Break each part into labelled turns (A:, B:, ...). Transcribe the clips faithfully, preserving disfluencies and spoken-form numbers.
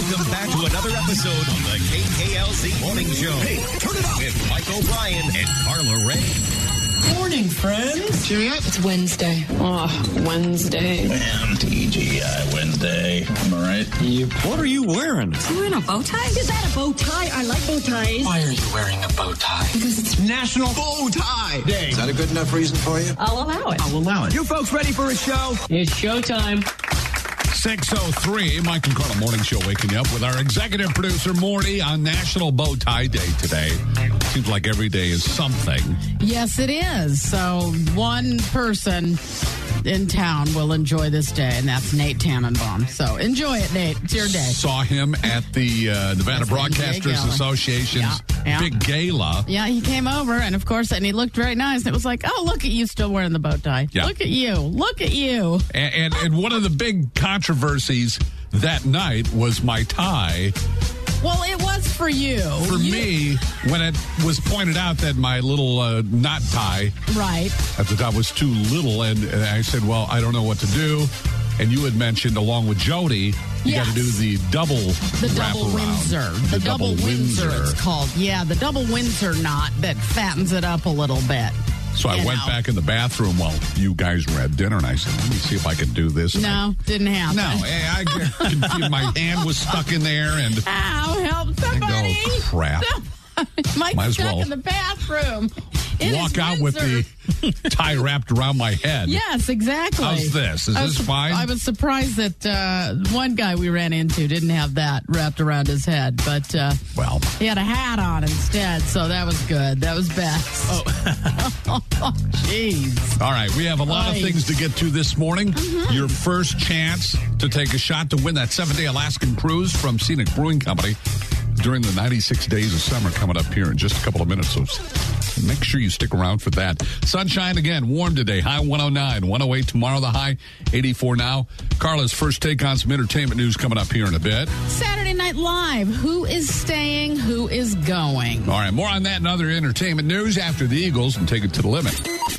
A: Welcome back to another episode of the K K L Z Morning Show. Hey, turn it up with Mike O'Brien and Carla Ray.
B: Morning, friends.
C: Cheerio.
D: It's Wednesday.
C: Oh, Wednesday.
B: Man, T G I Wednesday. Am I right?
E: Yep. What are you wearing?
F: You wearing a bow tie? Is that a bow tie? I like bow ties.
E: Why are you wearing a bow tie?
F: Because it's
B: National Bow Tie Day.
E: Is that a good enough reason for you?
F: I'll allow it.
B: I'll allow it. You folks ready for a show?
C: It's showtime.
G: six oh three, Mike and Carla Morning Show waking you up with our executive producer, Morty, on National Bow Tie Day today. Seems like every day is something.
H: Yes, it is. So one person in town will enjoy this day, and that's Nate Tannenbaum. So enjoy it, Nate. It's your day.
G: Saw him at the uh, Nevada Broadcasters Association's
H: yeah, yeah.
G: big gala.
H: Yeah, he came over, and of course, and he looked very nice. And it was like, oh, look at you still wearing the bow tie.
G: Yeah.
H: Look at you. Look at you.
G: And, and, and one of the big controversies that night was my tie.
H: Well, it was for you.
G: For
H: you,
G: me, when it was pointed out that my little uh, knot tie
H: right
G: at the top was too little, and, and I said, well, I don't know what to do. And you had mentioned, along with Jody, you
H: yes.
G: got to do the double
H: The double Windsor. The, the double, double Windsor, Windsor, it's called. Yeah, the double Windsor knot that fattens it up a little bit.
G: So I
H: you
G: went
H: know.
G: back in the bathroom while you guys were at dinner, and I said, let me see if I can do this. And
H: no,
G: I,
H: didn't happen.
G: No, I, I, my hand was stuck in there, and
H: ow, help somebody.
G: I go, crap.
H: Mike's
G: Might as
H: stuck
G: well
H: in the bathroom. In
G: walk out with the tie wrapped around my head.
H: Yes, exactly.
G: How's this? Is
H: I
G: this
H: was,
G: fine?
H: I was surprised that uh, one guy we ran into didn't have that wrapped around his head, but uh,
G: well,
H: he had a hat on instead, so that was good. That was best. Oh, jeez.
G: All right, we have a lot
H: right.
G: of things to get to this morning. Mm-hmm. Your first chance to take a shot to win that seven-day Alaskan cruise from Scenic Brewing Company during the ninety-six days of summer coming up here in just a couple of minutes. So make sure you stick around for that. Sunshine again, warm today, high one oh nine, one oh eight tomorrow, the high eighty-four now. Carla's first take on some entertainment news coming up here in a bit.
H: Saturday Night Live, who is staying, who is going?
G: All right, more on that and other entertainment news after the Eagles and take it to the limit.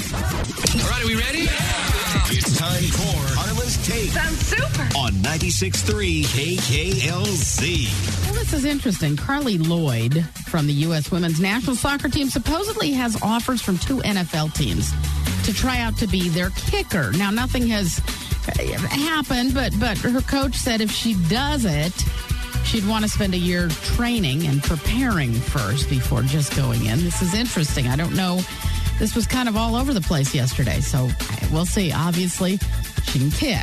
A: All right, are we ready? Yeah. It's time for Carla's Take.
F: Sounds super.
A: On ninety-six point three K K L Z.
H: Well, this is interesting. Carly Lloyd from the U S Women's National Soccer Team supposedly has offers from two N F L teams to try out to be their kicker. Now, nothing has happened, but, but her coach said if she does it, she'd want to spend a year training and preparing first before just going in. This is interesting. I don't know. This was kind of all over the place yesterday, so we'll see. Obviously, she can kick.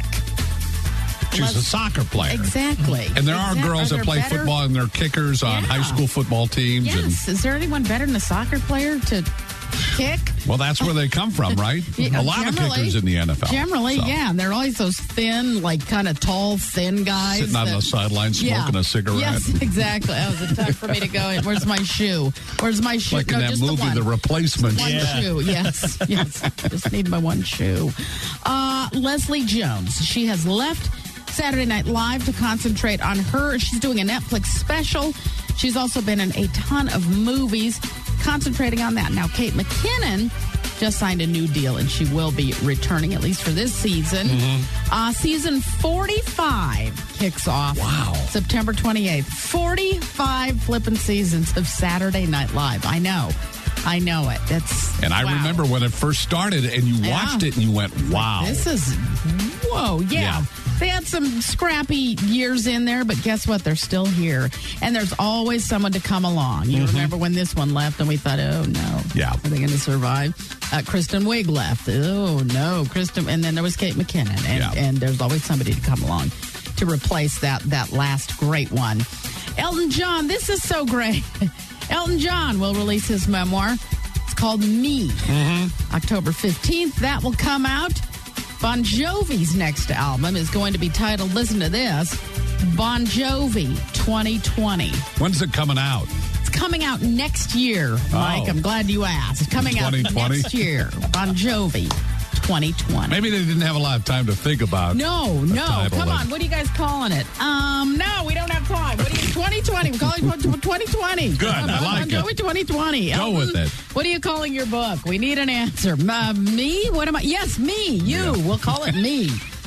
G: She's Let's, a soccer player.
H: Exactly.
G: And there
H: exactly.
G: are girls
H: are
G: that play
H: better?
G: football, and they're kickers on
H: yeah.
G: high school football teams.
H: Yes.
G: And,
H: is there anyone better than a soccer player to kick?
G: Well, that's where they come from, right?
H: Yeah,
G: a lot of kickers in the N F L.
H: Generally,
G: so.
H: yeah. And they're always those thin, like kind of tall, thin guys.
G: Sitting on
H: that,
G: the sideline smoking
H: yeah.
G: a cigarette.
H: Yes, exactly. That was a time for me to go. Where's my shoe? Where's my shoe?
G: Like
H: no,
G: in that
H: just
G: movie,
H: the, one.
G: The Replacement.
H: One
G: yeah.
H: shoe, yes. Yes. Just need my one shoe. Uh, Leslie Jones. She has left Saturday Night Live to concentrate on her. She's doing a Netflix special. She's also been in a ton of movies, concentrating on that. Now, Kate McKinnon just signed a new deal, and she will be returning, at least for this season. Mm-hmm. Uh, season forty-five kicks off
G: wow.
H: September twenty-eighth. forty-five flipping seasons of Saturday Night Live. I know. I know it. That's
G: And I
H: wow.
G: remember when it first started, and you watched yeah. it, and you went, wow.
H: This is, whoa, yeah.
G: yeah.
H: They had some scrappy years in there, but guess what? They're still here. And there's always someone to come along. You mm-hmm. remember when this one left and we thought, oh, no.
G: Yeah.
H: Are they going to survive? Uh, Kristen Wiig left. Oh, no. Kristen. And then there was Kate McKinnon. And,
G: yeah.
H: and there's always somebody to come along to replace that, that last great one. Elton John, this is so great. Elton John will release his memoir. It's called Me.
G: Mm-hmm.
H: October fifteenth. That will come out. Bon Jovi's next album is going to be titled, listen to this, Bon Jovi twenty twenty.
G: When's it coming out?
H: It's coming out next year, Mike.
G: Oh.
H: I'm glad you asked. It's coming out next year. Bon Jovi twenty twenty.
G: Maybe they didn't have a lot of time to think about
H: No,
G: the
H: no.
G: title
H: Come
G: of-
H: on. What are you guys calling it? Um, no, we don't have time. What are you, twenty twenty? We're calling it twenty twenty.
G: Good, I like
H: Bon Jovi
G: it.
H: twenty twenty.
G: Go
H: Elton,
G: with it.
H: What are you calling your book? We need an answer. Uh, me? What am I? Yes, me. You.
G: Yeah.
H: We'll call it me.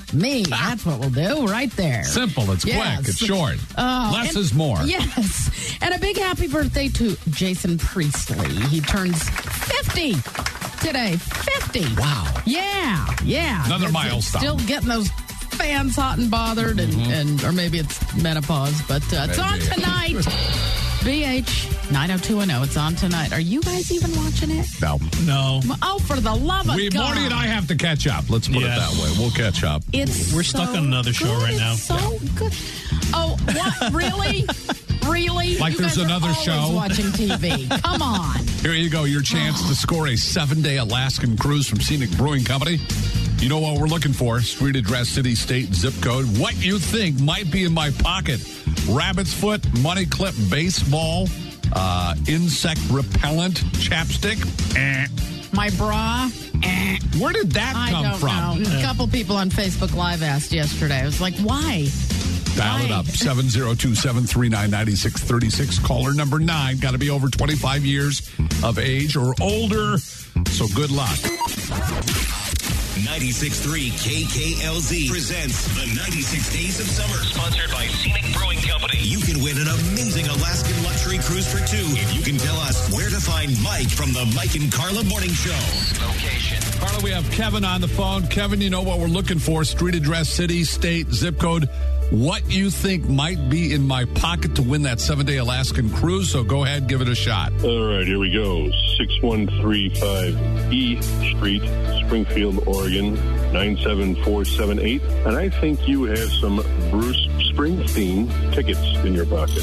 H: me. That's what we'll do right there.
G: Simple. It's
H: Yes.
G: quick. It's short.
H: Oh,
G: Less
H: and-
G: is more.
H: Yes. And a big happy birthday to Jason Priestley. He turns fifty today. fifty.
G: Wow.
H: Yeah. Yeah.
G: Another
H: It's-
G: milestone.
H: Still getting those fans hot and bothered, and,
G: Mm-hmm.
H: and or maybe it's menopause, but uh, it's on
G: Maybe.
H: tonight. B H nine oh two one oh. It's on tonight. Are you guys even watching it?
G: No.
D: No.
H: Oh, for the love of
G: We,
H: God.
G: Marty and I have to catch up. Let's put
D: Yeah.
G: it that way. We'll catch up.
H: It's
D: We're stuck
H: so
D: on another show
H: good.
D: right now.
H: It's so good. Oh, what? Really? Really?
G: Like
H: you
G: there's
H: guys are
G: another
H: always
G: show?
H: watching T V. Come on.
G: Here you go. Your chance to score a seven-day Alaskan cruise from Scenic Brewing Company. You know what we're looking for. Street address, city, state, zip code. What you think might be in my pocket. Rabbit's foot, money clip, baseball, uh, insect repellent, chapstick. Eh.
H: My bra. Eh.
G: Where did that
H: I
G: come
H: don't
G: from?
H: know. A couple people on Facebook Live asked yesterday. I was like, why?
G: Dial it
H: Why?
G: up. seven oh two, seven three nine, nine six three six. Caller number nine. Got to be over twenty-five years of age or older. So good luck.
A: ninety-six point three K K L Z presents the ninety-six Days of Summer, sponsored by Scenic Brewing Company. You can win an amazing Alaskan luxury cruise for two if you can tell us where to find Mike from the Mike and Carla Morning Show. Location.
G: Carla, we have Kevin on the phone. Kevin, you know what we're looking for. Street address, city, state, zip code. What you think might be in my pocket to win that seven-day Alaskan cruise. So go ahead, give it a shot.
I: All right, here we go. six one three five E Street, Springfield, Oregon, nine seven four seven eight. And I think you have some Bruce Springsteen tickets in your pocket.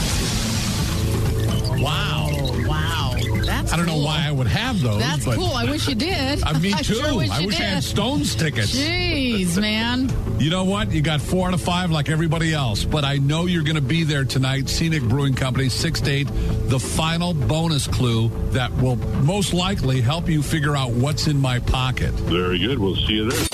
G: Wow.
H: Oh, wow. That's
G: I don't
H: cool.
G: know why I would have those.
H: That's
G: but
H: cool. I wish you did.
G: Uh, me
H: I
G: too.
H: sure wish
G: I
H: you
G: wish
H: did.
G: I had Stones tickets.
H: Jeez, man.
G: You know what? You got four out of five like everybody else, but I know you're going to be there tonight. Scenic Brewing Company, six to eight, the final bonus clue that will most likely help you figure out what's in my pocket.
I: Very good. We'll see you there.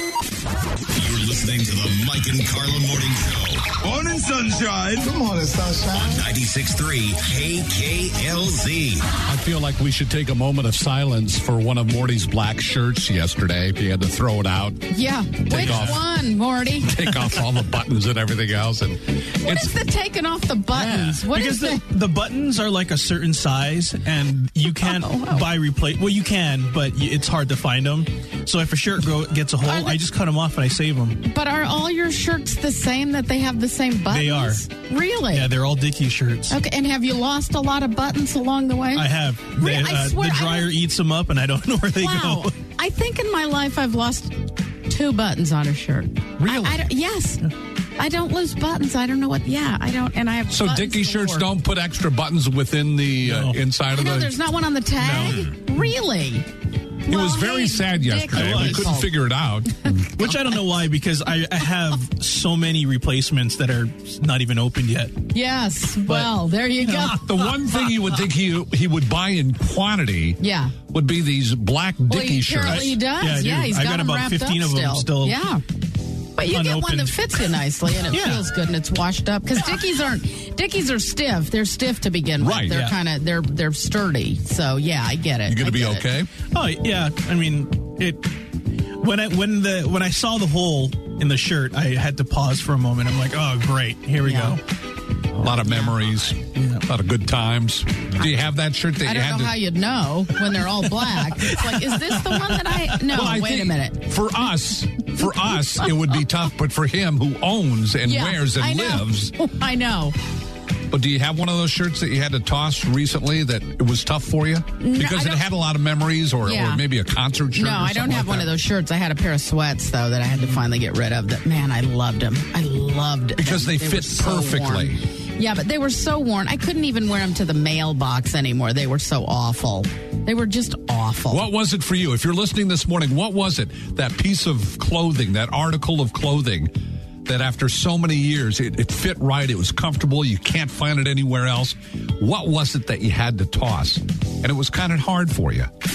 A: You're listening to the Mike and Carla Morning Show
E: Morning, sunshine. Good morning, sunshine.
A: on ninety-six point three K K L Z.
G: I feel like we should take a moment of silence for one of Morty's black shirts yesterday. If you had to throw it out,
H: Yeah. Which
G: off.
H: one, Morty?
G: take off all the buttons and everything else. And
H: What
G: it's
H: is the taking off the buttons? What
D: because
H: is
D: the, the buttons are like a certain size, and you can't
H: Oh, wow.
D: buy replace. Well, you can, but y- it's hard to find them. So if a shirt go, gets a hole,
H: Are they-
D: I just cut them off and I save them.
H: But are all your shirts the same, that they have the same buttons?
D: They are.
H: Really?
D: Yeah, they're all Dickies shirts.
H: Okay, and have you lost a lot of buttons along the way?
D: I have.
H: Re-
D: They,
H: I
D: uh,
H: swear,
D: the
H: I
D: dryer
H: don't-
D: eats them up, and I don't know where they
H: Wow.
D: go.
H: I think in my life I've lost two buttons on a shirt.
G: Really?
H: I, I don't- yes. I don't lose buttons. I don't know what. Yeah, I don't. And I have
G: so
H: buttons
G: Dickie shirts
H: galore.
G: don't put extra buttons within the uh,
D: No.
G: inside
H: I
G: of
H: know
G: the.
H: there's not one on the tag. Really?
G: It was very sad yesterday. We couldn't figure it out.
D: Which I don't know why, because I, I have so many replacements that are not even opened yet.
H: Yes. Well, there you go.
G: The one thing you would think he he would buy in quantity
H: Yeah.
G: would be these black
H: Well,
G: Dickie
H: he,
G: shirts.
H: apparently he does.
D: Yeah, I do.
H: Yeah, he's
D: I
H: got,
D: got
H: them
D: about
H: wrapped
D: fifteen
H: up
D: of them still.
H: Yeah. But you get one that
D: unopened.
H: fits you nicely and it
D: Yeah.
H: feels good and it's washed up. Because Dickies aren't Dickies are stiff. They're stiff to begin with.
G: Right,
H: They're
G: yeah.
H: kind of they're they're sturdy. So yeah, I get it.
G: You going
H: I
G: to be
H: get it.
G: okay?
D: Oh yeah, I mean it. When I when the when I saw the hole in the shirt, I had to pause for a moment. I'm like, oh great, here we
H: Yeah.
D: go.
G: A lot of memories, a lot of good times. Do you have that shirt that
H: I
G: you
H: don't
G: had
H: know
G: to?
H: how you'd know when they're all black. It's like, is this the one that I? No,
G: Well, I
H: wait
G: think
H: a minute.
G: For us, for us, it would be tough, but for him who owns and
H: Yeah,
G: wears and
H: I know.
G: lives.
H: I know.
G: But do you have one of those shirts that you had to toss recently that it was tough for you? Because
H: I
G: it
H: don't-
G: had a lot of memories or,
H: Yeah.
G: or maybe a concert shirt?
H: No,
G: or
H: I don't
G: something
H: have
G: like
H: one
G: that.
H: of those shirts. I had a pair of sweats though that I had to finally get rid of. That man, I loved them. I loved
G: Because
H: them.
G: they
H: were
G: fit
H: so
G: perfectly.
H: worn. Yeah, but they were so worn. I couldn't even wear them to the mailbox anymore. They were so awful. They were just awful.
G: What was it for you? If you're listening this morning, what was it? That piece of clothing, that article of clothing that after so many years, it, it fit right, it was comfortable, you can't find it anywhere else. What was it that you had to toss? And it was kind of hard for you.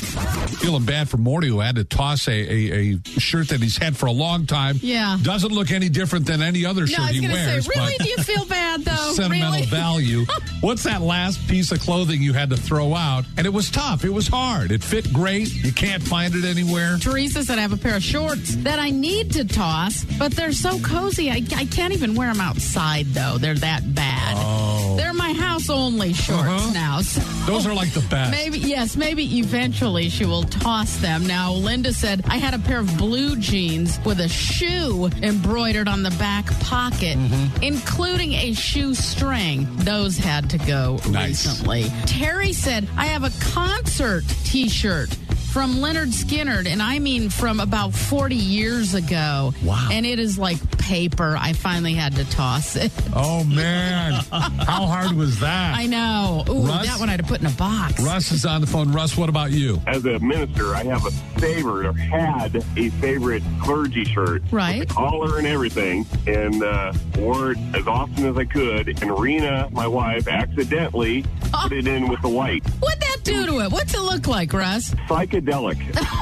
G: Feeling bad for Morty, who had to toss a, a, a shirt that he's had for a long time.
H: Yeah.
G: Doesn't look any different than any other shirt
H: no, I was
G: he
H: gonna
G: wears.
H: Say, really? Do you feel bad, though?
G: Sentimental
H: really?
G: value. What's that last piece of clothing you had to throw out? And it was tough. It was hard. It fit great. You can't find it anywhere.
H: Teresa said I have a pair of shorts that I need to toss, but they're so cozy. I, I can't even wear them outside, though. They're that bad.
G: Oh.
H: They're my house-only shorts
G: Uh-huh.
H: now. So
G: Those are like the best.
H: Maybe, yes, maybe eventually she will toss them. Now, Linda said, I had a pair of blue jeans with a shoe embroidered on the back pocket,
G: Mm-hmm.
H: including a shoe string. Those had to go
G: Nice.
H: recently. Terry said, I have a concert T-shirt from Leonard Skinner, and I mean from about forty years ago.
G: Wow.
H: And it is like paper. I finally had to toss it.
G: Oh, man. How hard was that?
H: I know. Ooh,
G: Russ?
H: that one I had to put in a box.
G: Russ is on the phone. Russ, what about you?
I: As a minister, I have a favorite, or had a favorite clergy shirt.
H: Right.
I: With the collar and everything, and uh, wore it as often as I could. And Rena, my wife, accidentally
H: Oh.
I: put it in with the white.
H: What'd that do to it? What's it look like, Russ?
I: Psychedelic.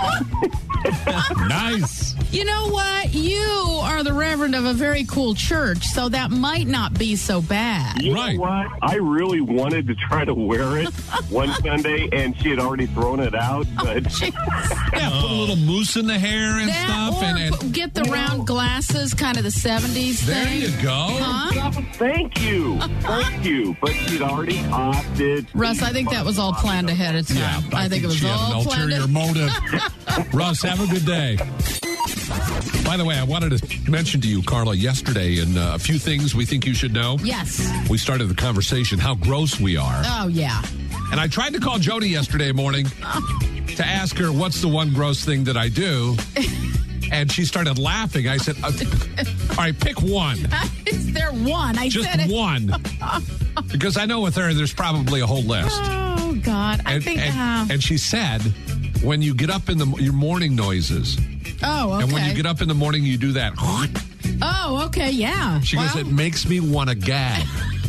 G: Nice.
H: You know what? You are the reverend of a very cool church, so that might not be so bad.
I: You
G: Right.
I: know what? I really wanted to try to wear it one Sunday, and she had already thrown it out. But
G: Yeah, put a little mousse in the hair and
H: That,
G: stuff.
H: or
G: and, and
H: put- get the round glasses, kind of the seventies
G: there
H: thing.
G: you go.
H: Huh?
I: thank you, thank you. But she'd already tossed it.
H: Russ, I think that was all planned ahead of time.
G: Yeah,
H: I, think, it was
G: she had
H: all
G: an
H: planned.
G: ulterior motive. Russ, have a good day. By the way, I wanted to mention to you, Carla, yesterday, and uh, a few things we think you should know.
H: Yes.
G: We started the conversation how gross we are.
H: Oh, yeah.
G: And I tried to call Jody yesterday morning to ask her what's the one gross thing that I do. And she started laughing. I said, uh, all right, pick one.
H: Is there one? I
G: Just
H: said it.
G: one. Because I know with her, there's probably a whole list.
H: Oh, God. I
G: And,
H: think.
G: and,
H: uh,
G: and she said, when you get up in the your morning noises,
H: oh, okay.
G: and when you get up in the morning, you do that.
H: oh, okay. Yeah.
G: She goes,
H: Well,
G: it makes me want to gag.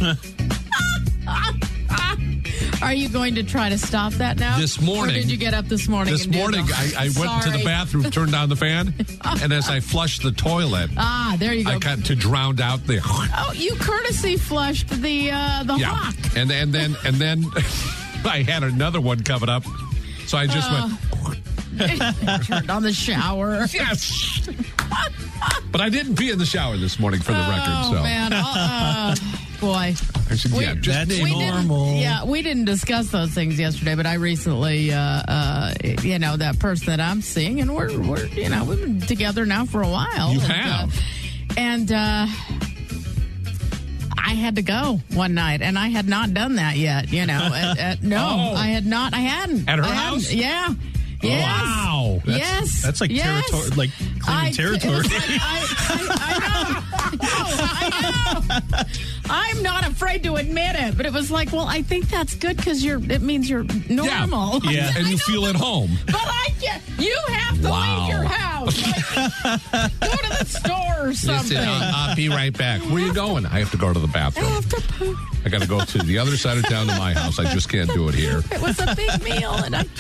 H: Are you going to try to stop that now?
G: This morning-
H: Or did you get up this morning?
G: This
H: and do
G: morning,
H: the-
G: I, I went into the
H: Sorry.
G: bathroom, turned on the fan, and as I flushed the toilet,
H: Ah, there you go.
G: I got to drown out the.
H: Oh, you courtesy flushed the uh, the
G: Yeah,
H: hawk.
G: and and then and then I had another one coming up, so I just
H: Uh.
G: went
H: Turned on the shower.
G: yes. But I didn't pee in the shower this morning, for the record.
H: Oh
G: So
H: man, uh, uh, boy.
G: I said, yeah,
H: We-
G: just
D: That's
H: We
D: normal.
H: didn't, yeah, we didn't discuss those things yesterday, but I recently, uh, uh, you know, that person that I'm seeing, and we're, we're, you know, we've been together now for a while.
G: You
H: and,
G: have.
H: uh, and uh, I had to go one night, and I had not done that yet. You know, at, at, no,
G: Oh.
H: I had not. I hadn't
G: At her
H: I hadn't.
G: house?
H: Yeah. Yes.
G: Wow.
D: That's,
H: yes.
D: That's like
H: yes.
D: territory, like claiming
H: I,
D: territory.
H: it was like, I, I, I know. I know. I'm not afraid to admit it, but it was like, well, I think that's good because you're. It means you're normal.
D: Yeah.
G: and you feel at home.
H: But I can't. You have to
G: Wow.
H: leave your house. Like, go to the store or something.
G: Listen, I'll, I'll be right back. Where are you going? I have to go to the
H: I
G: bathroom.
H: have to poop.
G: I got to go to the other side of town to my house. I just can't do it here.
H: It was a big meal, and I.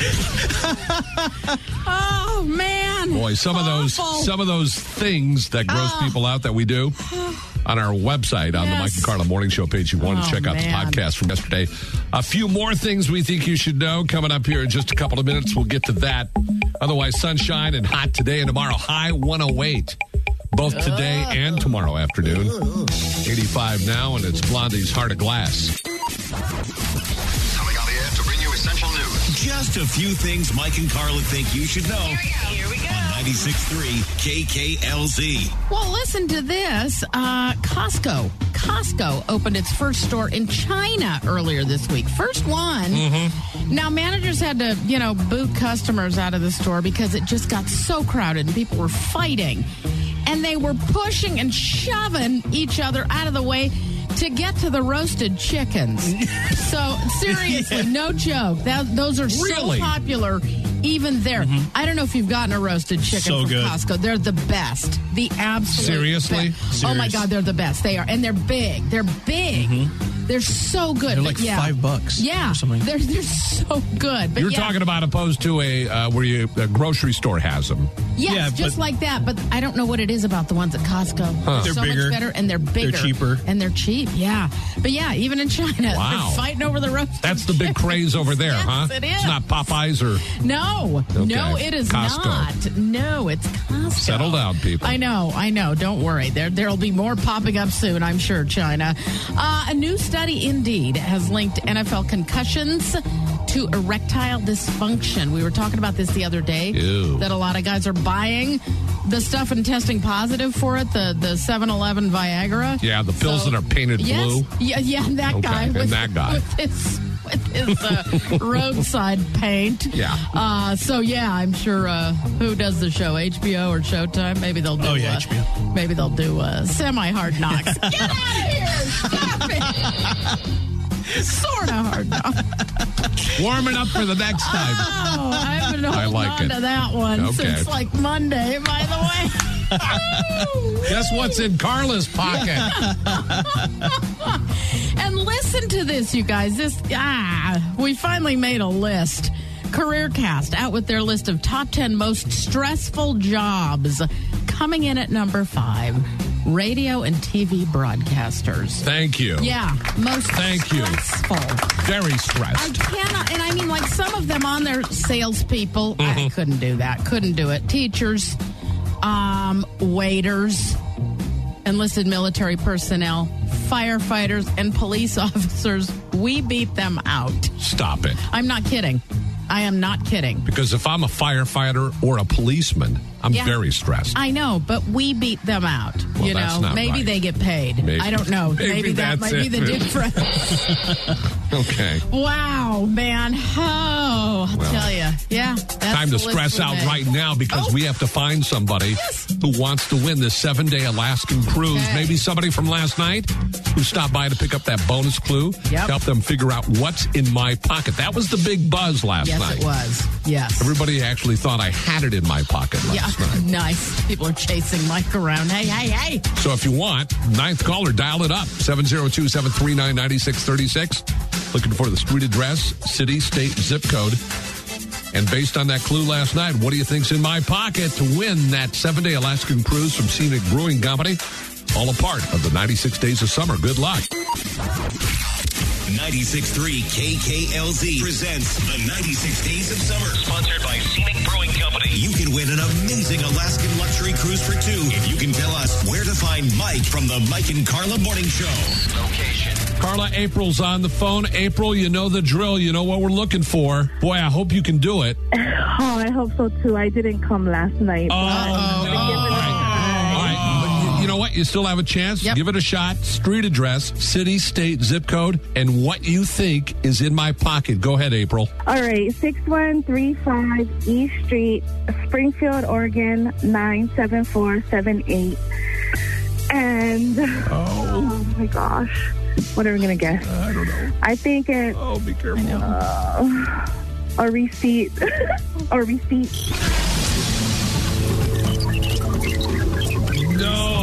H: Oh man!
G: Boy, some of those
H: Awful.
G: some of those things that gross
H: Oh.
G: people out that we do on our website on the
H: Yes.
G: Mike and Carla Morning Show page. You want to
H: Oh,
G: check out
H: man.
G: the podcast from yesterday. A few more things we think you should know coming up here in just a couple of minutes. We'll get to that. Otherwise, sunshine and hot today and tomorrow. High one oh eight. Both today and tomorrow afternoon. eighty-five now, and it's Blondie's Heart of Glass.
A: Coming on the air to bring you essential news. Just a few things Mike and Carla think you should know. Here we go. On ninety-six point three K K L Z.
H: Well, listen to this. Uh, Costco. Costco opened its first store in China earlier this week. First one. Mm-hmm. Now, managers had to, you know, boot customers out of the store because it just got so crowded and people were fighting. And they were pushing and shoving each other out of the way to get to the roasted chickens. So, seriously, no joke. That, those are
G: Really?
H: so popular even there, mm-hmm. I don't know if you've gotten a roasted chicken
D: so
H: from
D: good.
H: Costco. They're the best. The absolute
G: Seriously?
H: best. Oh, my God, they're the best. They are. And they're big. They're big. Mm-hmm. They're so good.
D: They're
H: but
D: like
H: yeah.
D: five bucks
H: Yeah.
D: or something.
H: They're, they're so good. But
G: You're
H: yeah.
G: talking about opposed to a uh, where you a grocery store has them.
H: Yes,
D: Yeah,
H: just
D: but-
H: like that. But I don't know what it is about the ones at Costco.
G: Huh.
H: They're
D: They're
H: so
D: bigger.
H: much better, and they're bigger.
D: They're cheaper.
H: And they're cheap, yeah. But yeah, even in China,
G: Wow.
H: they're fighting over the roast.
G: That's the big craze over there,
H: Yes,
G: huh?
H: it is.
G: It's not Popeyes or
H: No,
G: Okay.
H: no, it is
G: Costco.
H: not. No, it's Costco.
G: Settle down, people.
H: I know, I know. Don't worry. There, there'll be more popping up soon, I'm sure, China. Uh, a new study, indeed, has linked N F L concussions to erectile dysfunction. We were talking about this the other day,
G: Ew.
H: that a lot of guys are buying the stuff and testing positive for it, the the seven eleven Viagra.
G: Yeah, the pills
H: So-
G: that are painted
H: yes,
G: blue.
H: Yeah, yeah, that
G: Okay,
H: guy.
G: and
H: with,
G: that guy.
H: With his, with his uh, roadside paint.
G: Yeah.
H: Uh, so, yeah, I'm sure uh, who does the show? H B O or Showtime? Maybe they'll do
D: Oh, yeah,
H: uh,
D: H B O.
H: Maybe they'll do uh, semi-hard knocks. Get out of here! Stop it! Sort of hard knocks.
G: Warming up for the next time.
H: Oh, I've been holding
G: I like
H: on
G: it.
H: to that one
G: Okay.
H: since like Monday, by the way.
G: Guess what's in Carla's pocket?
H: And listen to this, you guys. This ah, we finally made a list. CareerCast out with their list of top ten most stressful jobs. Coming in at number five, radio and T V broadcasters.
G: Thank you.
H: Yeah, most
G: Thank you.
H: stressful.
G: Very
H: I
G: stressed.
H: cannot, and I mean, like some of them on their salespeople,
G: Mm-hmm.
H: I couldn't do that. Couldn't do it. Teachers, um, waiters, enlisted military personnel, firefighters, and police officers. We beat them out.
G: Stop it.
H: I'm not kidding. I am not kidding.
G: Because if I'm a firefighter or a policeman, I'm
H: Yeah.
G: very stressed.
H: I know, but we beat them out.
G: Well,
H: you
G: that's
H: know,
G: not
H: maybe
G: right.
H: they get paid.
G: Maybe.
H: I don't know.
G: Maybe
H: Maybe, that
G: that's
H: might be
G: it.
H: the difference.
G: Okay.
H: Wow, man. Oh, I'll
G: Well,
H: tell you. Yeah. That's
G: Time
H: the
G: to
H: list
G: stress
H: we
G: out
H: made.
G: right now because
H: Oh.
G: we have to find somebody who wants to win this seven-day Alaskan cruise.
H: Okay.
G: Maybe somebody from last night who stopped by to pick up that bonus clue.
H: Yep.
G: Help them figure out what's in my pocket. That was the big buzz last
H: Yes,
G: night.
H: it was. Yes.
G: Everybody actually thought I had it in my pocket
H: Yeah,
G: last night.
H: nice. People are chasing Mike around. Hey, hey, hey.
G: So if you want, ninth caller, dial it up. seven oh two, seven three nine, nine six three six. Looking for the street address, city, state, zip code. And based on that clue last night, what do you think's in my pocket to win that seven-day Alaskan cruise from Scenic Brewing Company? All a part of the ninety-six Days of Summer. Good luck.
A: ninety-six point three K K L Z presents the ninety-six Days of Summer, sponsored by Scenic Brewing Company. You can win an amazing Alaskan luxury cruise for two if you can tell us where to find Mike from the Mike and Carla Morning Show. Location.
G: Carla, April's on the phone. April, you know the drill. You know what we're looking for. Boy, I hope you can do it.
J: Oh, I hope so too. I didn't come last night.
G: Oh,
J: but
G: no.
J: I'm giving it a try.
G: All right. But you, you know what? You still have a chance.
H: Yep.
G: Give it a shot. Street address, city, state, zip code, and what you think is in my pocket. Go ahead, April.
J: All right, six one three five East Street, Springfield, Oregon, nine seven four seven eight. And, oh, my gosh. What are we going to guess?
G: I don't know.
J: I think it,
G: Oh, be careful.
J: uh, a receipt. a receipt.
G: No.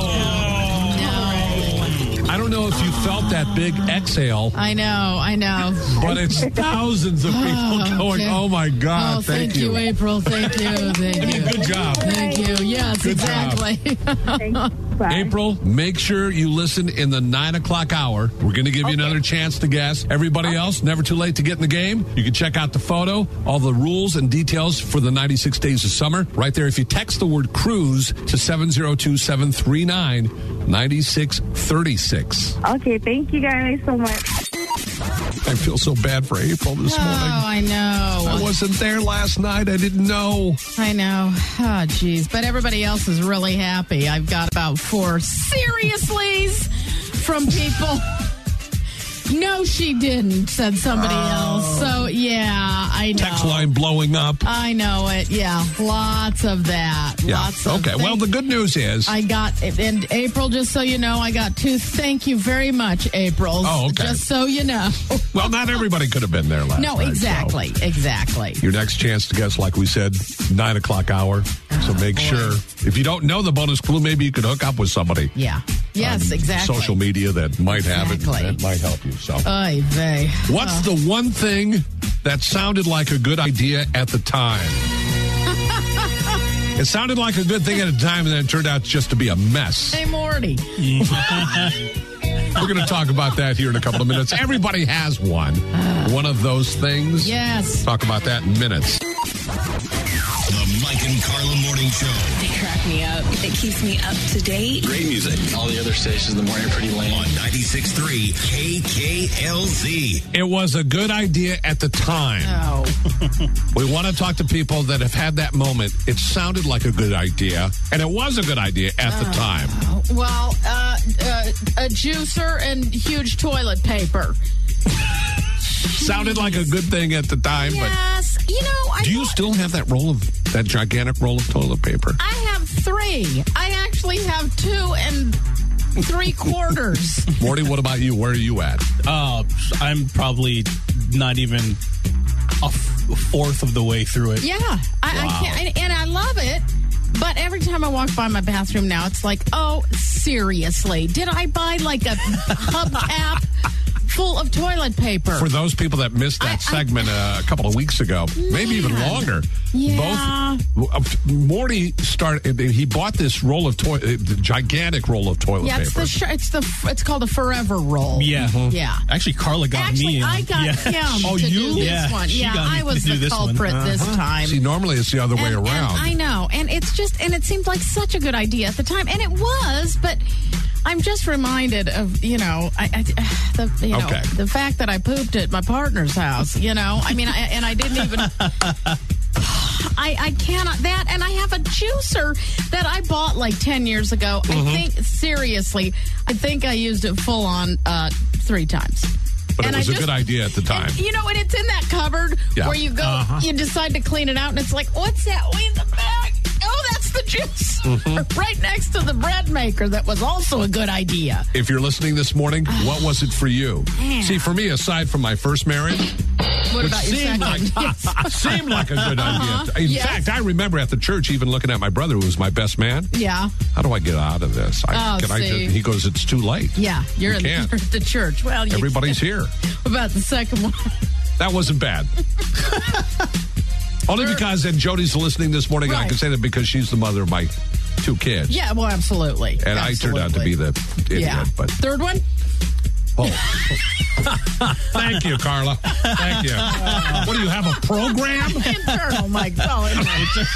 G: I don't know if you felt that big exhale,
H: I know, I know.
G: but it's thousands of people
H: Oh,
G: going,
H: okay.
G: oh, my God,
H: Oh,
G: thank,
H: thank you, April. Thank you. Thank
G: I mean,
H: you.
G: good job.
H: Thank you. Yes,
G: Good job.
H: exactly.
J: Thanks. Bye.
G: April, make sure you listen in the nine o'clock hour. We're going to give you another chance to guess. Everybody else, never too late to get in the game. You can check out the photo, all the rules and details for the ninety-six Days of Summer. Right there, if you text the word cruise to seven oh two, seven three nine, nine six three six.
J: Okay, thank you guys so much.
G: I feel so bad for April this
H: Oh,
G: morning.
H: I know.
G: I wasn't there last night. I didn't know.
H: I know. Oh, geez. But everybody else is really happy. I've got about four seriouslys from people No, she didn't, said somebody
G: Oh.
H: else. So, yeah, I know.
G: Text line blowing up.
H: I know it. Yeah, lots of that.
G: Yeah.
H: Lots of
G: Okay. Well, the good news is
H: I got, and April, just so you know, I got two thank you very much, April.
G: Oh, okay.
H: Just so you know.
G: well, not everybody could have been there last
H: No,
G: night.
H: exactly.
G: So
H: Exactly.
G: your next chance to guess, like we said, nine o'clock hour. So make sure, if you don't know the bonus clue, maybe you could hook up with somebody.
H: Yeah. Yes,
G: on
H: exactly.
G: Social media that might have
H: Exactly.
G: it. That might help you. So,
H: Oy vey.
G: what's the one thing that sounded like a good idea at the time? It sounded like a good thing at the time, and then it turned out just to be a mess.
H: Hey, Morty.
G: We're going to talk about that here in a couple of minutes. Everybody has one. One of those things.
H: Yes.
G: Talk about that in minutes.
A: The Mike and Carla Morning Show.
K: They crack me up. It keeps me up to date.
B: Great music. All the other stations in the morning are pretty lame.
A: On ninety-six point three K K L Z.
G: It was a good idea at the time.
H: Oh.
G: We want to talk to people that have had that moment. It sounded like a good idea, and it was a good idea at the time.
H: Well, uh, uh, a juicer and huge toilet paper.
G: Sounded like a good thing at the time,
H: Yes. You know, I
G: but do you
H: thought-
G: still have that roll of that gigantic roll of toilet paper?
H: I have three. I actually have two and three quarters.
G: Morty, what about you? Where are you at?
D: Uh, I'm probably not even a f- fourth of the way through it.
H: Yeah, I, I can't, and I love it. But every time I walk by my bathroom now, it's like, oh, seriously, did I buy like a hubcap full of toilet paper?
G: For those people that missed that
H: I- I-
G: segment uh, a couple of weeks ago, maybe even
H: Man.
G: longer.
H: Yeah.
G: Both uh, Morty started. He bought this roll of toilet, the gigantic roll of toilet
H: Yeah, it's
G: paper.
H: the sh- it's the it's called a Forever Roll.
D: Yeah.
H: Yeah.
D: Actually, Carla got
H: Actually,
D: me. in.
H: I got
D: yeah.
H: him
D: Oh,
H: to
D: you?
H: do this
D: Yeah,
H: one.
D: she
H: Yeah,
D: got me
H: I was
D: to do
H: the
D: this one.
H: culprit this
D: Uh-huh.
H: time.
G: See, normally it's the other way
H: And- and
G: around.
H: I know, and it's just, and it seemed like such a good idea at the time, and it was, but I'm just reminded of, you know, I, I the, you know,
G: Okay.
H: the fact that I pooped at my partner's house, you know, I mean, I, and I didn't even, I, I cannot, that, and I have a juicer that I bought like ten years ago.
G: Mm-hmm.
H: I think, seriously, I think I used it full on uh, three times.
G: But
H: And
G: it was
H: I
G: a
H: just-
G: good idea at the time.
H: And, you know, and it's in that cupboard
G: Yeah.
H: where you go,
D: Uh-huh.
H: you decide to clean it out, and it's like, what's that way in the back? Oh, that's the juice.
G: Mm-hmm.
H: Right next to the bread maker. That was also a good idea.
G: If you're listening this morning, what was it for you?
H: Man.
G: See, for me, aside from my first marriage,
H: What
G: which
H: about your
G: seemed
H: second?
G: like,
H: Yes.
G: seemed like a good
H: Uh-huh.
G: idea. In
H: Yes.
G: fact, I remember at the church even looking at my brother, who was my best man.
H: Yeah.
G: How do I get out of this? I,
H: Oh,
G: can I
H: see.
G: just, he goes, it's too late.
H: Yeah, you're,
G: You
H: in,
G: can't.
H: you're at the church. Well, you
G: Everybody's
H: can't.
G: here.
H: What about the second one?
G: That wasn't bad. Only because, and Jody's listening this morning, I
H: Right.
G: can say that because she's the mother of my two kids.
H: Yeah, well, absolutely.
G: And I turned out to be the idiot.
H: Yeah.
G: But
H: Third one?
G: oh. Thank you, Carla. Thank you. What do you have, a program?
H: Internal, Mike. Oh, internal.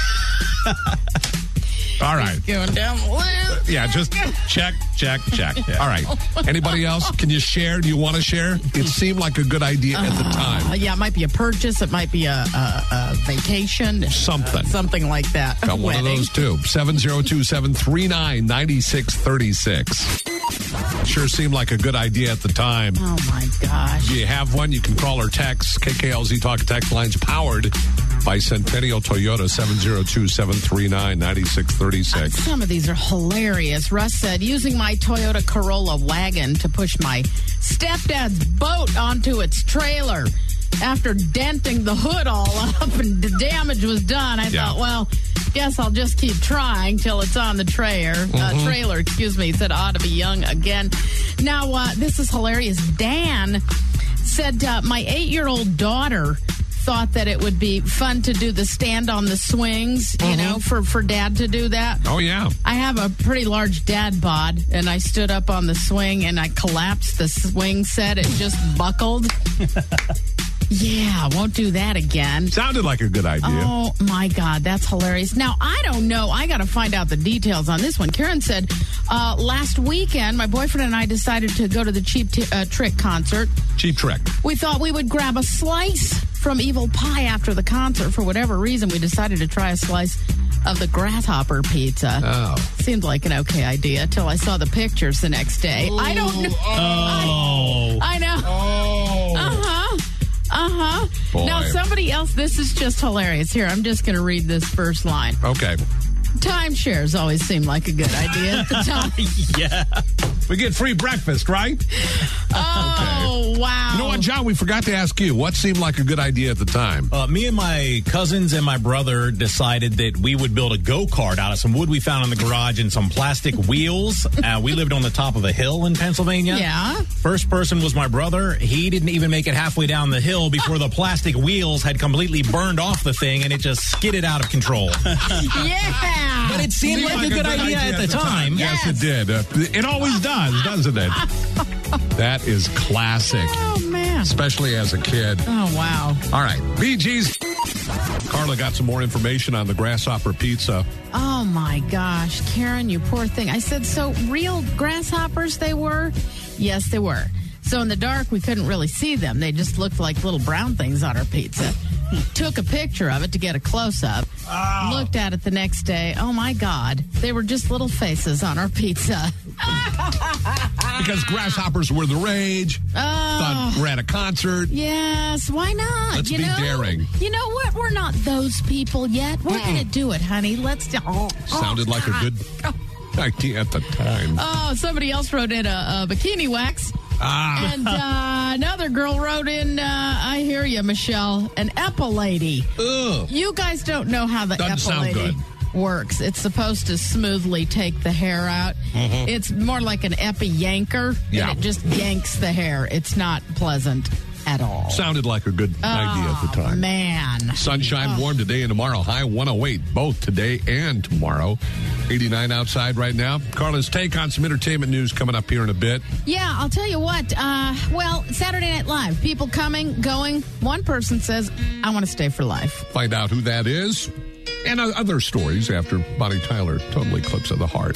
G: All right.
H: Going down the list.
G: Yeah, just check, check, check. All right. Anybody else? Can you share? Do you want to share? It seemed like a good idea at the
H: Uh,
G: time.
H: yeah, it might be a purchase. It might be a, a, a vacation.
G: Something.
H: Uh, something like that.
G: Got one of
H: Wedding.
G: those too. seven zero two, seven three nine, nine six three six. Sure seemed like a good idea at the time.
H: Oh, my gosh.
G: Do you have one? You can call or text. K K L Z Talk text lines powered by Centennial Toyota, seven zero two, seven three nine, nine six three six.
H: Some of these are hilarious. Russ said, using my Toyota Corolla wagon to push my stepdad's boat onto its trailer. After denting the hood all up and the damage was done, I
G: Yeah.
H: thought, well, guess I'll just keep trying till it's on the trailer. Uh,
G: Mm-hmm.
H: trailer, excuse me. He said, ought to be young again. Now, uh, this is hilarious. Dan said, uh, my eight-year-old daughter thought that it would be fun to do the stand on the swings, you know, for, for dad to do that.
G: Oh, yeah.
H: I have a pretty large dad bod, and I stood up on the swing and I collapsed the swing set. It just buckled. Yeah, won't do that again.
G: Sounded like a good idea.
H: Oh, my God, that's hilarious. Now, I don't know. I got to find out the details on this one. Karen said uh, last weekend, my boyfriend and I decided to go to the Cheap t- uh, Trick concert.
G: Cheap Trick.
H: We thought we would grab a slice from Evil Pie after the concert. For whatever reason, we decided to try a slice of the grasshopper pizza.
G: Oh.
H: Seemed like an okay idea till I saw the pictures the next day. I don't know.
D: Oh.
H: I, I know. else? This is just hilarious. Here, I'm just going to read this first line.
G: Okay.
H: Timeshares always seem like a good idea at the time.
G: Yeah. We get free breakfast, right?
H: Oh,
G: okay.
H: Wow.
G: You know what, John? We forgot to ask you. What seemed like a good idea at the time?
L: Uh, me and my cousins and my brother decided that we would build a go-kart out of some wood we found in the garage and some plastic wheels. Uh, we lived on the top of a hill in Pennsylvania.
H: Yeah.
L: First person was my brother. He didn't even make it halfway down the hill before the plastic wheels had completely burned off the thing and it just skidded out of control.
H: Yeah.
L: But it seemed like, like a good, good idea, idea at the time. time.
G: Yes, yes it did. Uh, it always does, doesn't it? That is classic.
H: Oh, man.
G: Especially as a kid.
H: Oh, wow.
G: All right. Bee Gees. Carla got some more information on the grasshopper pizza.
H: Oh, my gosh. Karen, you poor thing. I said, so real grasshoppers they were? Yes, they were. So in the dark, we couldn't really see them. They just looked like little brown things on our pizza. Took a picture of it to get a close-up. Oh. Looked at it the next day. Oh, my God. They were just little faces on our pizza.
G: Because grasshoppers were the rage.
H: Oh.
G: Thought we're at a concert.
H: Yes, why not?
G: Let's
H: you
G: be
H: know,
G: daring.
H: You know what? We're not those people yet. We're going to do it, honey. Let's do oh,
G: Sounded
H: oh,
G: like a good idea at the time.
H: Oh, somebody else wrote in a, a bikini wax.
G: Ah.
H: And uh, another girl wrote in, uh, I hear you, Michelle, an epilady.
G: Ugh.
H: You guys don't know how the
G: Doesn't
H: epilady works. It's supposed to smoothly take the hair out. Mm-hmm. It's more like an epi-yanker,
G: yeah.
H: and it just yanks the hair. It's not pleasant at all.
G: Sounded like a good
H: oh,
G: idea at the time.
H: Man.
G: Sunshine,
H: oh.
G: warm today and tomorrow. High one oh eight, both today and tomorrow. eighty-nine outside right now. Carla's take on some entertainment news coming up here in a bit.
H: Yeah, I'll tell you what. Uh, well, Saturday Night Live. People coming, going. One person says, I want to stay for life.
G: Find out who that is. And other stories after Bonnie Tyler, Total Eclipse of the Heart.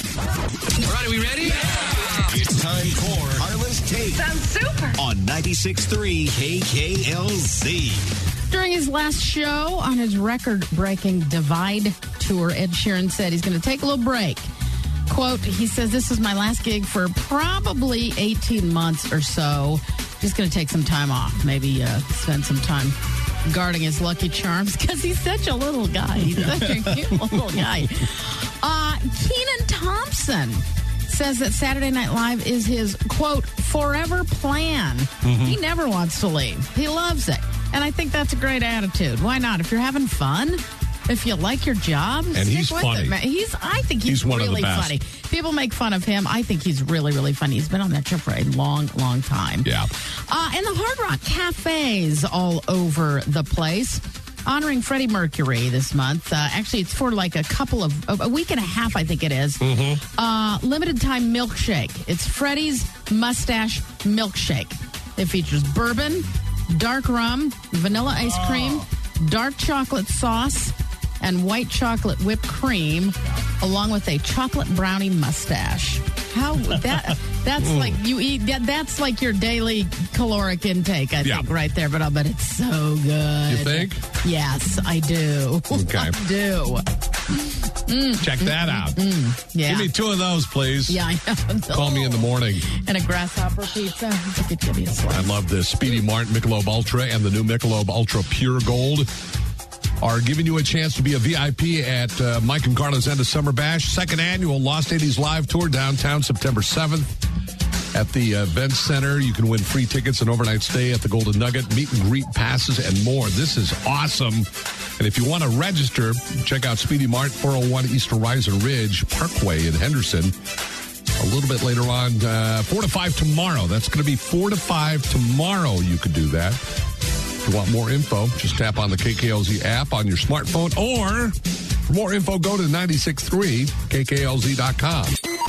A: All right, are we ready? Yeah. It's time for Carla's Take.
F: Sounds super.
A: On ninety-six point three K K L Z.
H: During his last show on his record-breaking Divide tour, Ed Sheeran said he's going to take a little break. Quote, he says, this is my last gig for probably eighteen months or so. Just going to take some time off. Maybe uh, spend some time guarding his Lucky Charms because he's such a little guy. He's such a cute little guy. Uh, Kenan Thompson says that Saturday Night Live is his, quote, forever plan. Mm-hmm. He never wants to leave. He loves it. And I think that's a great attitude. Why not? If you're having fun, if you like your job,
G: and
H: stick
G: he's
H: with
G: funny.
H: It, man. He's, I think he's,
G: he's one
H: really
G: of the best.
H: funny. People make fun of him. I think he's really, really funny. He's been on that show for a long, long time.
G: Yeah.
H: Uh, and the Hard Rock cafes all over the place, honoring Freddie Mercury this month. Uh, actually, it's for like a couple of, a week and a half, I think it is.
G: Mm-hmm.
H: Uh, limited time milkshake. It's Freddie's Mustache Milkshake. It features bourbon, dark rum, vanilla ice cream, dark chocolate sauce, and white chocolate whipped cream, along with a chocolate brownie mustache. How that that's mm. like you eat that, that's like your daily caloric intake, I yeah. think, right there. But I bet it's so good.
G: You think?
H: Yes, I do.
G: Okay.
H: I do. Mm,
G: Check
H: mm,
G: that
H: mm,
G: out.
H: Mm, yeah.
G: Give me two of those, please.
H: Yeah, I know.
G: Call me in the morning.
H: And a grasshopper pizza. I could give you a slice.
G: I love this. Speedy Martin Michelob Ultra and the new Michelob Ultra Pure Gold are giving you a chance to be a V I P at uh, Mike and Carla's End of Summer Bash, second annual Lost eighties Live Tour downtown September seventh at the uh, Event Center. You can win free tickets, an overnight stay at the Golden Nugget, meet and greet passes, and more. This is awesome. And if you want to register, check out Speedy Mart, four oh one East Horizon Ridge Parkway in Henderson. A little bit later on, uh, four to five tomorrow. That's going to be four to five tomorrow. You could do that. If you want more info, just tap on the K K L Z app on your smartphone, or for more info, go to nine six three K K L Z dot com.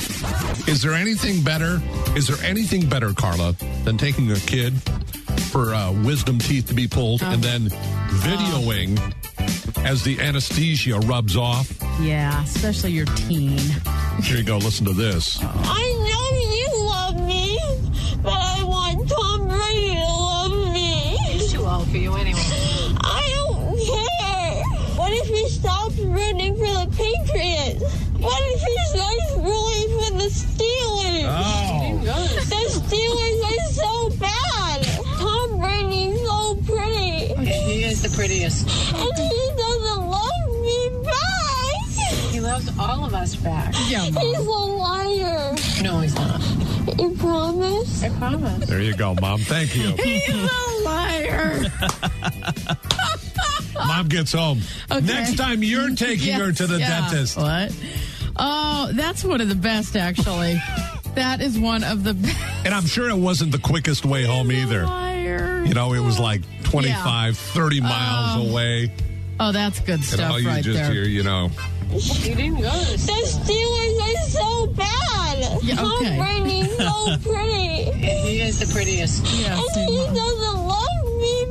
G: Is there anything better? Is there anything better, Carla, than taking a kid for uh, wisdom teeth to be pulled oh. and then videoing oh. as the anesthesia rubs off?
H: Yeah, especially your teen.
G: Here you go. Listen to this.
M: I know you love me, but I want Tom Brady to love me.
C: He's too old for you anyway.
M: I don't care. What if he stops rooting for the Patriots? What if he starts rooting for the Steelers?
G: Oh.
M: The Steelers are so bad. Tom Brady's so pretty.
C: He is the prettiest.
M: And he doesn't love me back.
C: He loves all of us back.
H: Yeah, Mom.
M: He's a liar.
C: No, he's not.
M: You promise?
C: I promise.
G: There you go, Mom. Thank you.
H: He's a liar.
G: Mom gets home.
H: Okay.
G: Next time you're taking
H: Yes,
G: her to the
H: yeah.
G: dentist.
H: What? Oh, that's one of the best, actually. That is one of the best.
G: And I'm sure it wasn't the quickest way home either.
H: Liar.
G: You know, it was like twenty-five, thirty miles
H: Um,
G: away.
H: Oh, that's good
G: And
H: stuff
G: all you
H: right
G: just
H: there.
G: hear, you know.
C: You didn't go to
M: The Steelers are so bad.
H: Yeah,
M: Tom
H: okay.
M: Brady's so pretty.
C: He is the prettiest.
H: Yes,
M: And he
H: Mom.
M: doesn't love me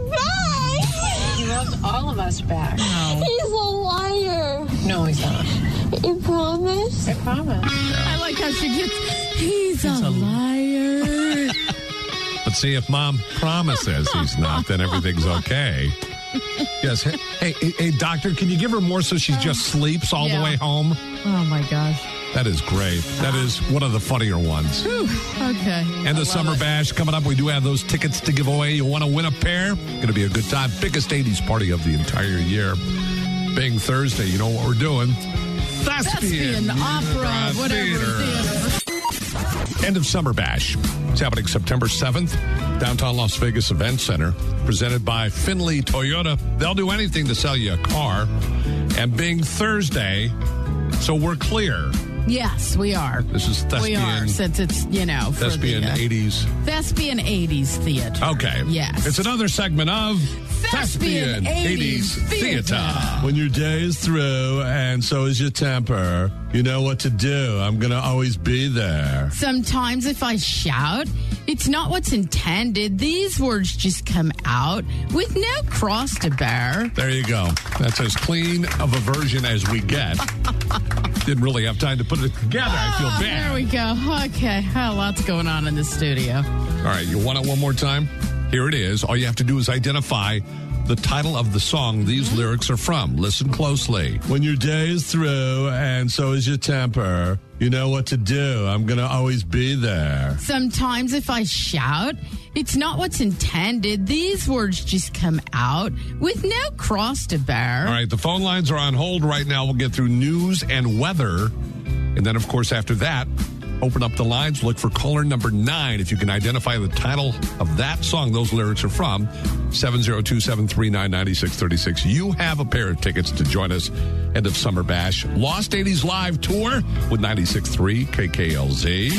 M: back.
C: He loves all of us back.
H: No.
M: He's a liar.
C: No, he's not.
M: You promise?
C: I promise.
H: I like how she gets, he's, a, liar.
G: But see, if Mom promises he's not, then everything's okay. Yes. Hey, hey, hey, hey, doctor, can you give her more so she just sleeps all
H: Yeah.
G: the way home?
H: Oh, my gosh.
G: That is great. That is one of the funnier ones.
H: Whew. Okay.
G: And the Summer Bash coming up. We do have those tickets to give away. You want to win a pair? Going to be a good time. Biggest eighties party of the entire year. Being Thursday, you know what we're doing? Thespian,
H: Thespian, opera, whatever. Theater.
G: End of Summer Bash. It's happening September seventh, downtown Las Vegas Event Center, presented by Finley Toyota. They'll do anything to sell you a car. And being Thursday, so we're clear.
H: Yes, we are.
G: This is Thespian.
H: We are, since it's, you know, for
G: Thespian
H: the, uh,
G: eighties.
H: Thespian eighties Theater.
G: Okay.
H: Yes.
G: It's another segment of
H: Thespian eighties Theater.
E: When your day is through and so is your temper, you know what to do. I'm going to always be there.
H: Sometimes if I shout, it's not what's intended. These words just come out with no cross to bear.
G: There you go. That's as clean of a version as we get. Didn't really have time to put it together. I feel
H: Oh,
G: bad.
H: there we go. Okay. Oh, lots going on in the studio.
G: All right, you want it one more time? Here it is. All you have to do is identify the title of the song these lyrics are from. Listen closely.
E: When your day is through and so is your temper, you know what to do. I'm going to always be there.
H: Sometimes if I shout, it's not what's intended. These words just come out with no cross to bear.
G: All right, the phone lines are on hold right now. We'll get through news and weather. And then, of course, after that, open up the lines. Look for caller number nine. If you can identify the title of that song those lyrics are from, seven zero two, seven three nine, nine six three six. You have a pair of tickets to join us end of Summer Bash. Lost eighties Live Tour with ninety-six point three K K L Z.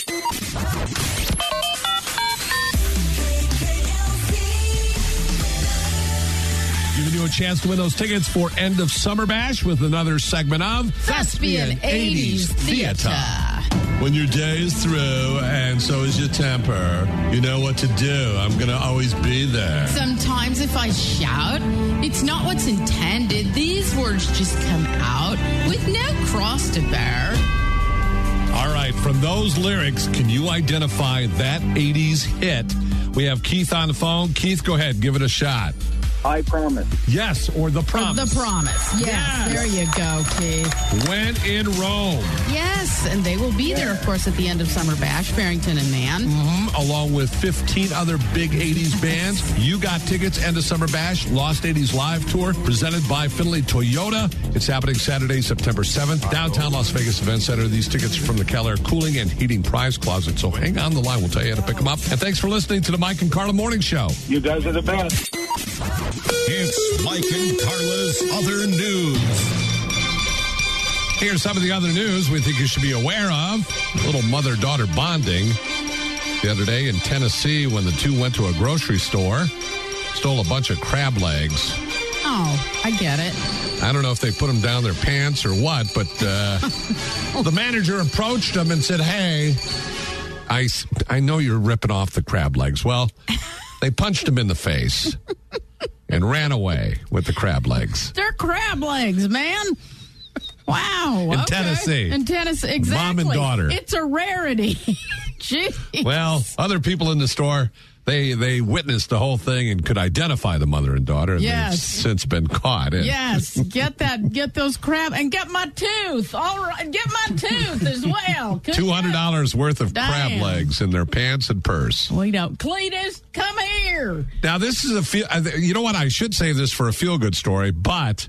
G: Giving you a chance to win those tickets for End of Summer Bash with another segment of
H: Thespian eighties Theater.
E: When your day is through and so is your temper, you know what to do. I'm going to always be there.
H: Sometimes if I shout, it's not what's intended. These words just come out with no cross to bear.
G: All right, from those lyrics, can you identify that eighties hit? We have Keith on the phone. Keith, go ahead, give it a shot.
N: I promise.
G: Yes, or the promise.
H: The promise. Yes,
G: Yes.
H: there you go, Keith.
G: When in Rome.
H: Yes, and they will be there, of course, at the end of Summer Bash, Farrington and Mann.
G: Mm-hmm. Along with fifteen other big eighties bands. You got tickets, End of Summer Bash, Lost eighties Live Tour, presented by Finley Toyota. It's happening Saturday, September seventh, downtown Las Vegas Event Center. These tickets are from the Keller Cooling and Heating Prize Closet. So hang on the line. We'll tell you how to pick them up. And thanks for listening to the Mike and Carla Morning Show.
N: You guys are the best.
A: It's Mike and Carla's Other News.
G: Here's some of the other news we think you should be aware of. A little mother-daughter bonding the other day in Tennessee when the two went to a grocery store, stole a bunch of crab legs.
H: Oh, I get it.
G: I don't know if they put them down their pants or what, but uh, the manager approached them and said, hey, I, I know you're ripping off the crab legs. Well, they punched him in the face and ran away with the crab legs.
H: They're crab legs, man. Wow.
G: In
H: okay.
G: Tennessee.
H: In Tennessee, exactly.
G: Mom and daughter.
H: It's a rarity. Jeez.
G: Well, other people in the store They they witnessed the whole thing and could identify the mother and daughter. And
H: Yes.
G: they've since been caught. And
H: Yes, get that, get those crab, and get my tooth. All right, get my tooth as well. Could
G: two hundred dollars worth of
H: Damn.
G: crab legs in their pants and purse.
H: We don't. Cletus, come here.
G: Now, this is a feel. You know what? I should save this for a feel-good story, but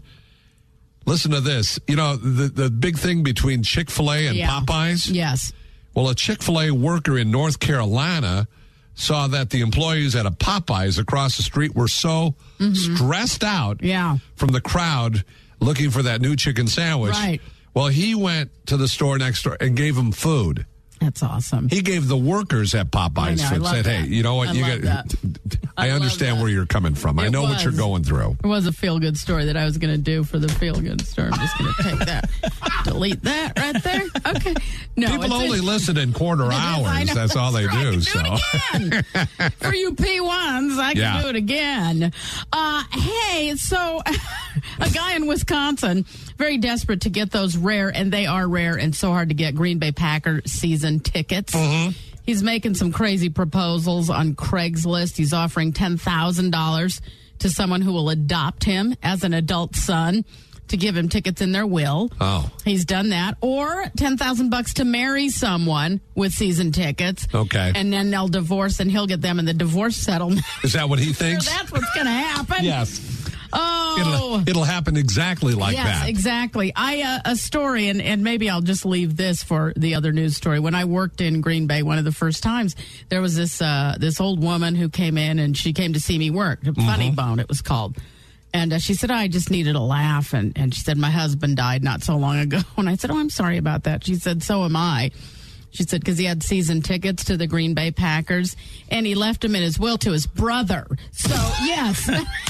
G: listen to this. You know, the, the big thing between Chick-fil-A and
H: Yeah.
G: Popeyes?
H: Yes.
G: Well, a Chick-fil-A worker in North Carolina saw that the employees at a Popeyes across the street were so stressed out
H: Yeah.
G: from the crowd looking for that new chicken sandwich.
H: Right.
G: Well, he went to the store next door and gave them food.
H: That's awesome.
G: He gave the workers at
H: I
G: Popeyes
H: know, I
G: food.
H: love
G: Said,
H: that.
G: "Hey, you know what?
H: I
G: you
H: love
G: got. I,
H: I love
G: understand
H: that.
G: where you're coming from. I
H: It
G: know what you're
H: was.
G: going through."
H: It was a feel-good story that I was going to do for the feel-good story. I'm just going to take that, delete that right there. Okay. No,
G: People
H: it's
G: only
H: in-
G: listen in quarter
H: It is, I
G: hours.
H: know,
G: That's all they
H: that's right.
G: do.
H: I
G: So.
H: can do it again. For you P ones, I can
G: Yeah.
H: do it again. Uh, hey, so a guy in Wisconsin, very desperate to get those rare, and they are rare and so hard to get, Green Bay Packer season tickets.
G: Mm-hmm.
H: He's making some crazy proposals on Craigslist. He's offering ten thousand dollars to someone who will adopt him as an adult son to give him tickets in their will.
G: Oh.
H: He's done that. Or ten thousand bucks to marry someone with season tickets.
G: Okay.
H: And then they'll divorce and he'll get them in the divorce settlement.
G: Is that what he thinks?
H: That's what's going to happen.
G: Yes.
H: Oh.
G: It'll, it'll happen exactly like
H: yes,
G: that.
H: exactly. I uh, a story, and, and maybe I'll just leave this for the other news story. When I worked in Green Bay, one of the first times, there was this uh, this old woman who came in, and she came to see me work. Funny
G: Mm-hmm.
H: Bone, it was called. And uh, she said, I just needed a laugh. And, and she said, my husband died not so long ago. And I said, oh, I'm sorry about that. She said, so am I. She said, because he had season tickets to the Green Bay Packers, and he left them in his will to his brother. So, yes.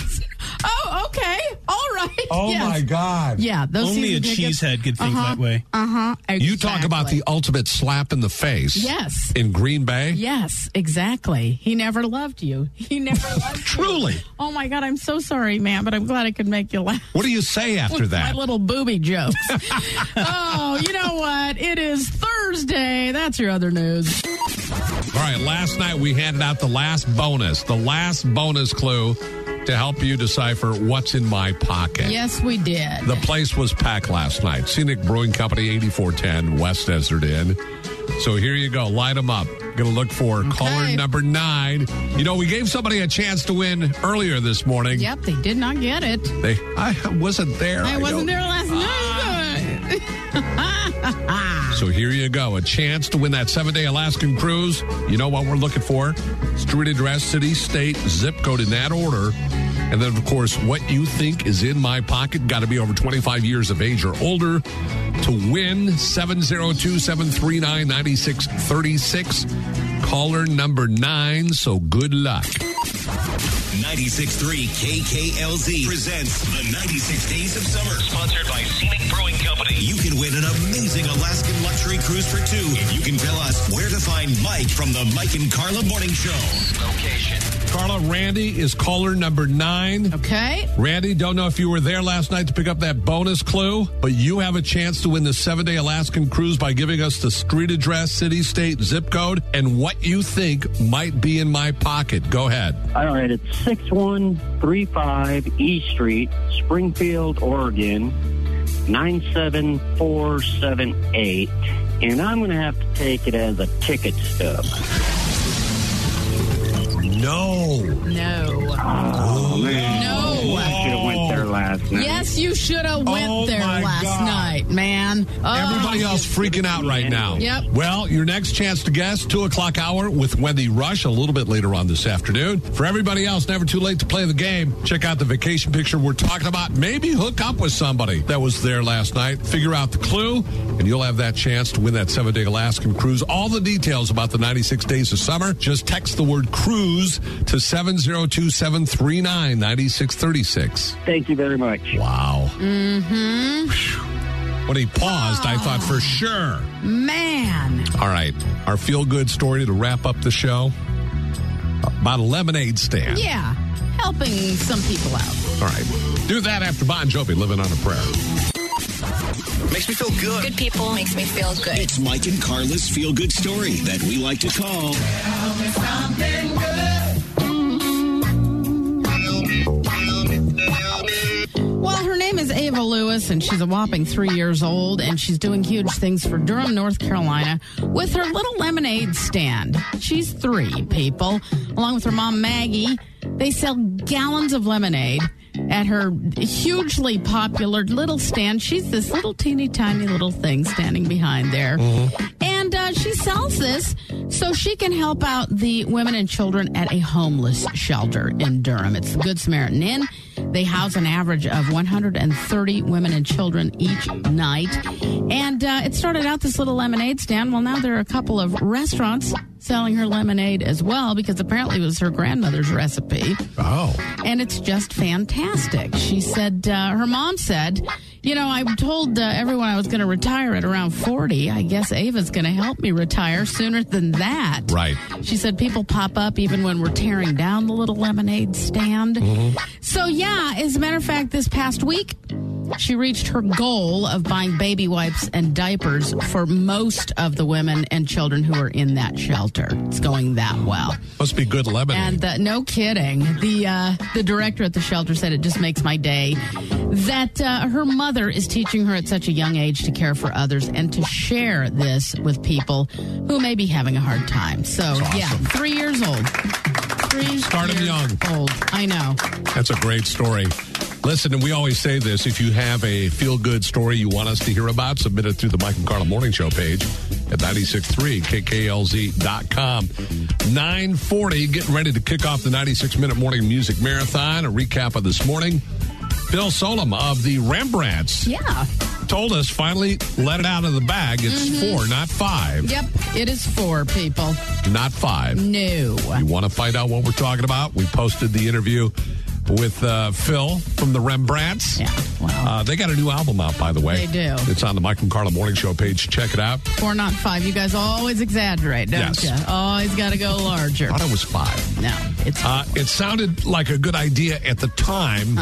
H: Oh, okay. All right.
G: Oh,
H: Yes.
G: my God.
H: Yeah, those
D: Only a
H: season tickets-
D: cheesehead could think
H: Uh-huh,
D: that way.
H: Uh-huh.
G: You talk about the ultimate slap in the face.
H: Yes.
G: In Green Bay.
H: Yes, exactly. He never loved you. He never loved you.
G: Truly.
H: Oh, my God. I'm so sorry, man, but I'm glad I could make you laugh.
G: What do you say after
H: With
G: that?
H: my little booby jokes. Oh, you know what? It is Thursday. That's your other news.
G: All right, last night we handed out the last bonus, the last bonus clue to help you decipher what's in my pocket.
H: Yes, we did.
G: The place was packed last night. Scenic Brewing Company, eighty-four ten West Desert Inn. So here you go. Light them up. Going to look for
H: Okay.
G: caller number nine. You know, we gave somebody a chance to win earlier this morning.
H: Yep, they did not get it.
G: They, I wasn't there.
H: I wasn't
G: don't-
H: there last night.
G: So here you go. A chance to win that seven-day Alaskan cruise. You know what we're looking for? Street address, city, state, zip code in that order. And then, of course, what you think is in my pocket. Got to be over twenty-five years of age or older to win. seven zero two, seven three nine, nine six three six. Caller number nine. So good luck.
A: ninety-six point three K K L Z presents the ninety-six Days of Summer, sponsored by Scenic Brewing Company. You can win an amazing Alaskan luxury cruise for two if you can tell us where to find Mike from the Mike and Carla Morning Show. Location.
G: Carla, Randy is caller number nine.
H: Okay.
G: Randy, don't know if you were there last night to pick up that bonus clue, but you have a chance to win the seven-day Alaskan cruise by giving us the street address, city, state, zip code, and what you think might be in my pocket. Go ahead.
N: All right, it's six one three five E Street, Springfield, Oregon, nine seven four seven eight. And I'm going to have to take it as a ticket stub.
G: No.
H: No.
N: Oh, man.
H: No.
N: I should have went there last night.
H: Yes, you should have went
G: Oh,
H: there
G: my
H: last
G: God.
H: night, man. Oh.
G: Everybody else freaking out right now.
H: Yep.
G: Well, your next chance to guess, two o'clock hour with Wendy Rush a little bit later on this afternoon. For everybody else, never too late to play the game. Check out the vacation picture we're talking about. Maybe hook up with somebody that was there last night. Figure out the clue, and you'll have that chance to win that seven-day Alaskan cruise. All the details about the ninety-six Days of Summer, just text the word cruise to seven zero two, seven three nine, nine six three six.
N: Thank you very much.
G: Wow.
H: Mm-hmm.
G: When he paused, I thought for sure.
H: Man.
G: All right. Our feel-good story to wrap up the show. About a lemonade stand.
H: Yeah. Helping some people out.
G: All right. Do that after Bon Jovi, Living on a Prayer.
A: Makes me feel good.
K: Good people makes me feel good.
A: It's Mike and Carla's feel-good story that we like to call
O: Something good.
H: listen, she's a whopping three years old, and she's doing huge things for Durham, North Carolina, with her little lemonade stand. She's three, people. Along with her mom, Maggie, they sell gallons of lemonade at her hugely popular little stand. She's this little teeny tiny little thing standing behind there. Mm-hmm. And uh, she sells this so she can help out the women and children at a homeless shelter in Durham. It's the Good Samaritan Inn. They house an average of one hundred thirty women and children each night. And uh, it started out this little lemonade stand. Well, now there are a couple of restaurants selling her lemonade as well, because apparently it was her grandmother's recipe.
E: Oh.
H: And it's just fantastic. She said, uh, her mom said, you know, I told uh, everyone I was going to retire at around forty. I guess Ava's going to help me retire sooner than that.
E: Right.
H: She said people pop up even when we're tearing down the little lemonade stand. Mm-hmm. So, yeah, as a matter of fact, this past week, she reached her goal of buying baby wipes and diapers for most of the women and children who are in that shelter. It's going that well.
E: Must be good lemonade.
H: And uh, no kidding. The uh, the director at the shelter said it just makes my day that uh, her mother is teaching her at such a young age to care for others and to share this with people who may be having a hard time. So,
E: awesome.
H: Yeah, three years old. Three
E: Start
H: years
E: them young.
H: old. I know.
E: That's a great story. Listen, and we always say this, if you have a feel-good story you want us to hear about, submit it through the Mike and Carla Morning Show page at ninety-six point three K K L Z dot com. nine forty, getting ready to kick off the ninety-six minute morning music marathon. A recap of this morning. Bill Solom of the Rembrandts.
H: Yeah.
E: Told us, finally, let it out of the bag. It's mm-hmm. four, not five.
H: Yep, it is four, people.
E: Not five.
H: No.
E: You want to find out what we're talking about? We posted the interview with uh, Phil from the Rembrandts.
H: Yeah, wow.
E: Uh, they got a new album out, by the way.
H: They do.
E: It's on the Mike and Carla Morning Show page. Check it out.
H: Four, not five. You guys always exaggerate, don't
E: yes.
H: you? Always got to go larger.
E: I thought it was five.
H: No, it's
E: uh, it sounded like a good idea at the time,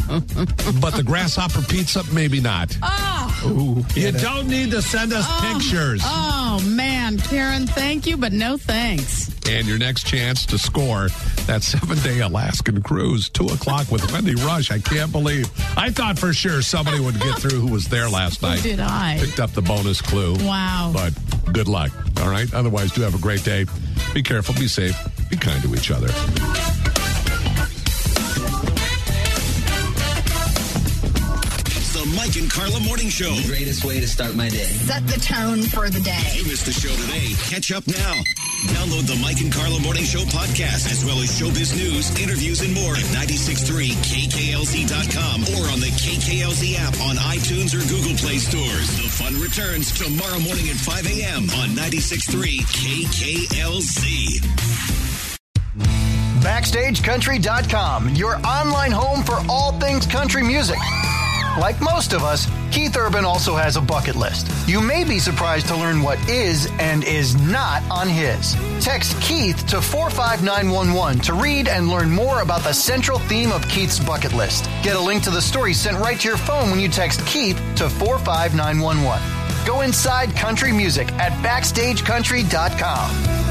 E: but the grasshopper pizza, maybe not.
H: Oh!
E: Ooh, you don't need to send us
H: oh.
E: pictures.
H: Oh, man. Karen, thank you, but no thanks.
E: And your next chance to score that seven-day Alaskan cruise, two o'clock with Wendy Rush. I can't believe. I thought for sure somebody would get through who was there last night.
H: Did I?
E: Picked up the bonus clue.
H: Wow.
E: But good luck, all right? Otherwise, do have a great day. Be careful, be safe, be kind to each other.
A: Mike and Carla Morning Show.
O: The greatest way to start my day.
F: Set the tone for the day.
A: If you missed the show today, catch up now. Download the Mike and Carla Morning Show podcast, as well as showbiz news, interviews, and more at ninety-six point three K K L Z dot com or on the K K L Z app on iTunes or Google Play stores. The fun returns tomorrow morning at five a.m. on ninety-six point three K K L Z.
P: Backstage Country dot com, your online home for all things country music. Like most of us, Keith Urban also has a bucket list. You may be surprised to learn what is and is not on his. Text Keith to four five nine one one to read and learn more about the central theme of Keith's bucket list. Get a link to the story sent right to your phone when you text Keith to four five nine one one. Go inside country music at Backstage Country dot com.